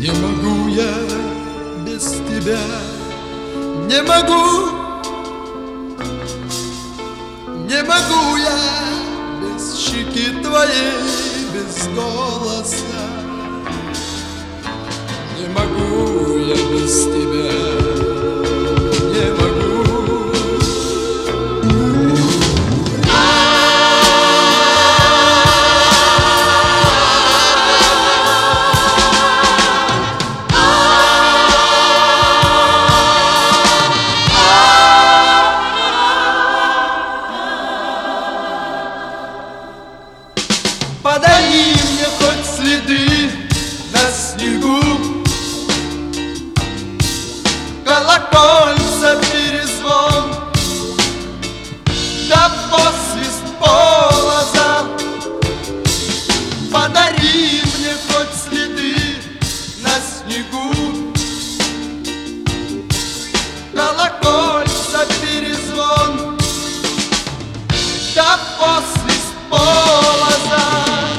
Не могу я без тебя, не могу, не могу я без щеки твоей, без голоса. Не могу я без тебя, не могу. Подари мне хоть следы на снегу, колокольца перезвон, да посвист полоза. Подари мне хоть следы на снегу, колокольца перезвон, да посвист полоза.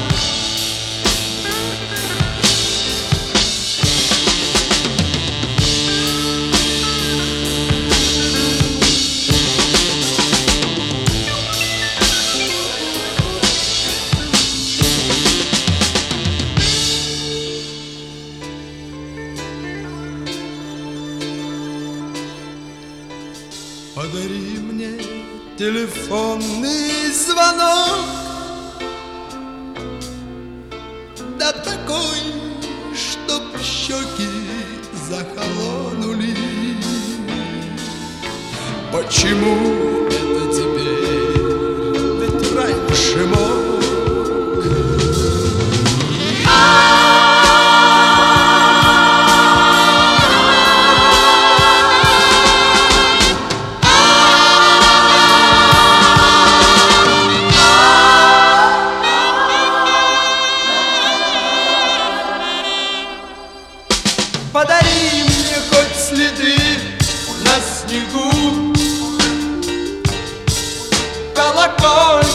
Подари мне телефонный звонок, да такой, чтоб щеки захолонули. Почему это теперь, ведь раньше мог? Подари мне хоть следы на снегу, колокольца